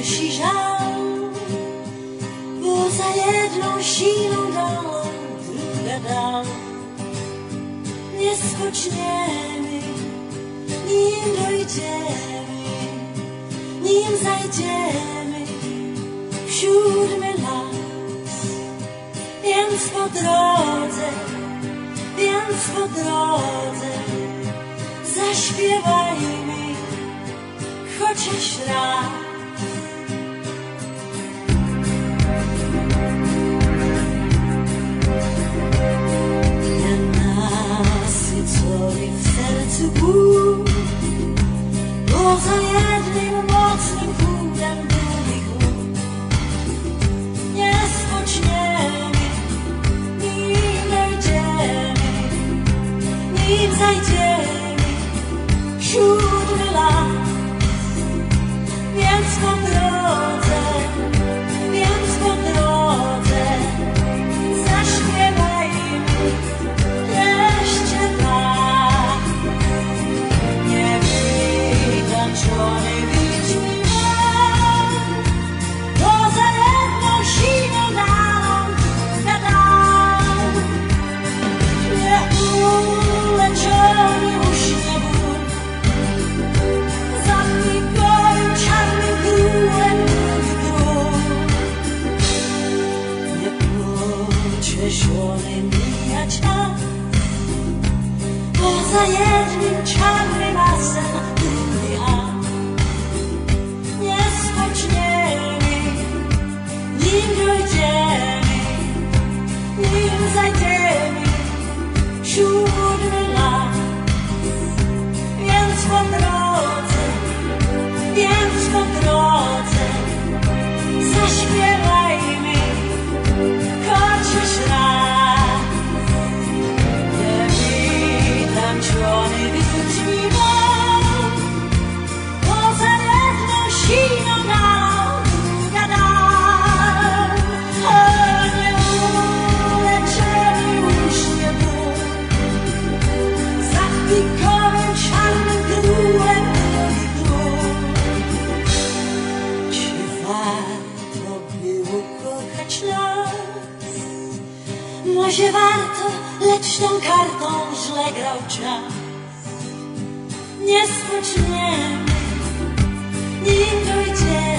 wiersz i żal, bo za jedną siną dalą druga dal. Nie spoczniemy, nim dojdziemy, nim zajdziemy w siódmy las. Więc po drodze zaśpiewajmy chociaż raz. Nienasycony w sercu ból, bo za jednym mocnym chórem drugi chór. Nie spoczniemy, nim dojdziemy, nim zajdziemy w siódmy las. Więc po drodze zaśpiewajmy jeszcze raz. Niewyczerpany widźmy, bo za jedną siną dalą druga dal. Nieuleczony uśnie ból, zamknij gołym czarnym królem drugi król. Niepocieszony mija czas, bo za jednym czarnym asem drugi as. Nie spoczniemy, nim dojdziemy, nim zajdziemy w siódmy las. Więc po drodze zaśpiewajmy chociaż raz. Niewyczerpany wybrzmiwa, bo za jedną siną dalą druga dal. Nieuleczony uśnie ból, za pikowym czarnym królem drugi król. Czy warto było kochać nas? Może warto, lecz tą kartą źle grał czas. Nie spoczniemy, nim dojdziemy,